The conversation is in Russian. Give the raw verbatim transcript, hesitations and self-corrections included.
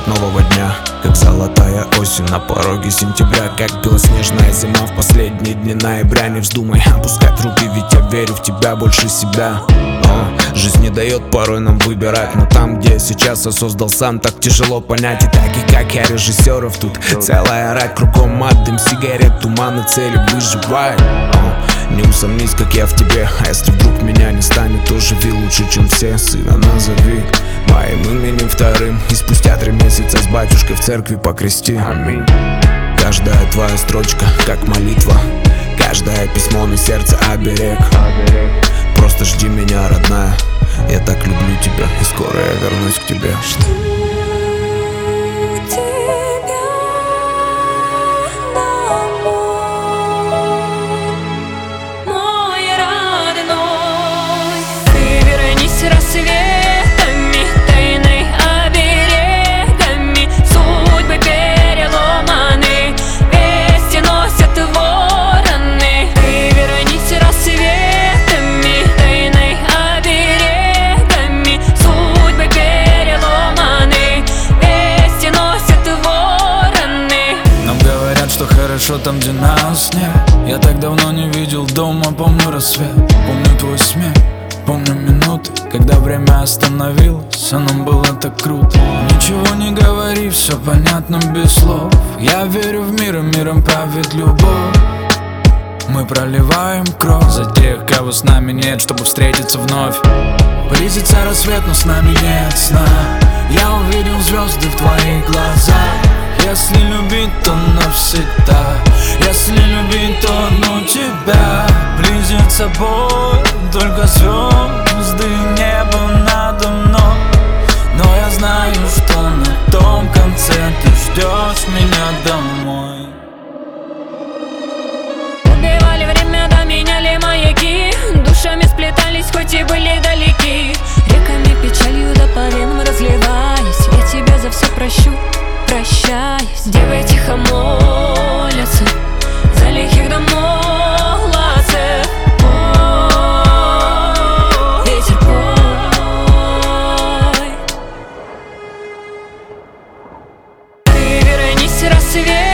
свет нового дня, как золотая осень на пороге сентября, как белоснежная зима в последние дни ноября. Не вздумай опускать руки, ведь я верю в тебя больше себя. О, жизнь не дает порой нам выбирать, но там, где я сейчас, я создал сам, так тяжело понять. И таких, как я, режиссеров тут целая рать, кругом мат, дым, сигарет, туман и цели выживай. О, не усомнись, как я в тебе, а если вдруг меня не станет, то живи лучше, чем все. Сына назови моим именем вторым, и спустя три месяца с батюшкой в церкви покрести. Аминь. Каждая твоя строчка, как молитва, каждое письмо на сердце оберег. Просто жди меня, родная, я так люблю тебя, и скоро я вернусь к тебе. Рассветами, тайной оберегами, судьбы переломаны, вести носят вороны. Ты вернись рассветами, тайной оберегами, судьбы переломаны, вести носят вороны. Нам говорят, что хорошо там, где нас нет. Я так давно не видел дома, помню рассвет, помню твой смех. Помню минуты, когда время остановилось, а нам было так круто. Ничего не говори, все понятно без слов. Я верю в мир, и миром правит любовь. Мы проливаем кровь за тех, кого с нами нет, чтобы встретиться вновь. Близится рассвет, но с нами нет сна. Я увидел звезды в твоих глазах. Если любить, то навсегда. Если любить, то одну тебя. Близится боль, только звезды и небо надо мной. Но я знаю, что на том конце ты ждешь меня домой. Убивали время, да меняли маяки, душами сплетались, хоть и были далеки. Реками печалью да по венам разливаясь, я тебя за все прощу, прощаясь. Девы тихо молятся за лихих домов молодцев. О, ветер пой. Ты вернись рассвет.